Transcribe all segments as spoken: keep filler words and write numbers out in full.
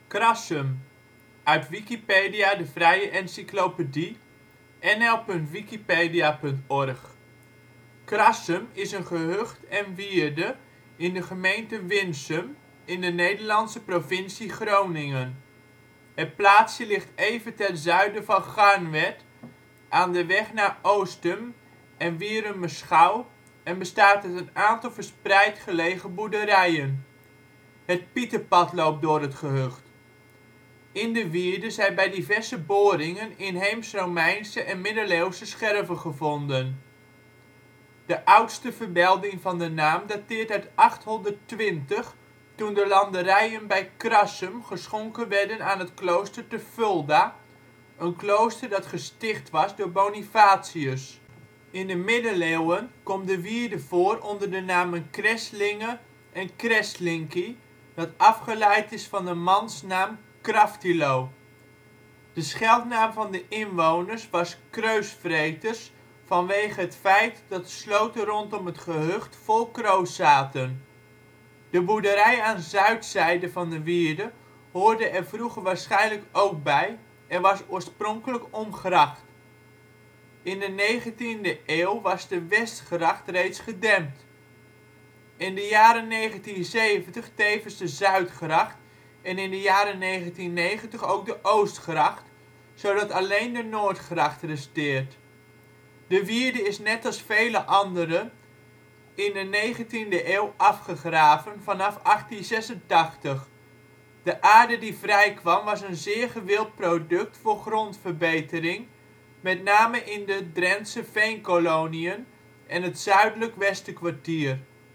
Krassum, uit Wikipedia, de vrije encyclopedie. N L punt wikipedia punt org. Krassum is een gehucht en wierde in de gemeente Winsum in de Nederlandse provincie Groningen. Het plaatsje ligt even ten zuiden van Garnwerd aan de weg naar Oostum en Wierumerschouw en bestaat uit een aantal verspreid gelegen boerderijen. Het Pieterpad loopt door het gehucht. In de wierde zijn bij diverse boringen inheems-Romeinse en middeleeuwse scherven gevonden. De oudste vermelding van de naam dateert uit achthonderdtwintig, toen de landerijen bij Krassum geschonken werden aan het klooster te Fulda, een klooster dat gesticht was door Bonifatius. In de middeleeuwen komt de wierde voor onder de namen Creslinge en Creslinki, dat afgeleid is van de mansnaam Kraftilo. De scheldnaam van de inwoners was Kreusvreters vanwege het feit dat de sloten rondom het gehucht vol kroos zaten. De boerderij aan zuidzijde van de wierde hoorde er vroeger waarschijnlijk ook bij en was oorspronkelijk omgracht. In de negentiende eeuw was de westgracht reeds gedempt. In de jaren negentien zeventig tevens de zuidgracht en in de jaren negentien negentig ook de oostgracht, zodat alleen de noordgracht resteert. De wierde is net als vele andere in de negentiende eeuw afgegraven vanaf achttien zesentachtig. De aarde die vrijkwam was een zeer gewild product voor grondverbetering, met name in de Drentse Veenkoloniën en het Zuidelijk Westerkwartier.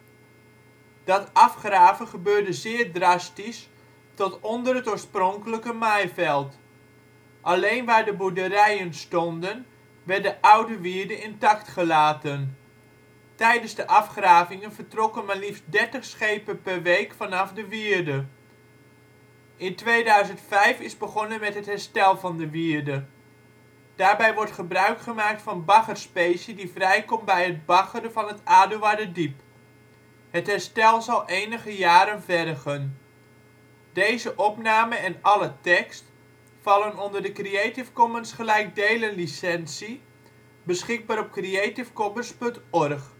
Dat afgraven gebeurde zeer drastisch tot onder het oorspronkelijke maaiveld. Alleen waar de boerderijen stonden werd de oude wierde intact gelaten. Tijdens de afgravingen vertrokken maar liefst dertig schepen per week vanaf de wierde. In tweeduizend vijf is begonnen met het herstel van de wierde. Daarbij wordt gebruik gemaakt van baggerspecie die vrijkomt bij het baggeren van het Aduarderdiep. Het herstel zal enige jaren vergen. Deze opname en alle tekst vallen onder de Creative Commons gelijkdelen licentie, beschikbaar op creativecommons punt org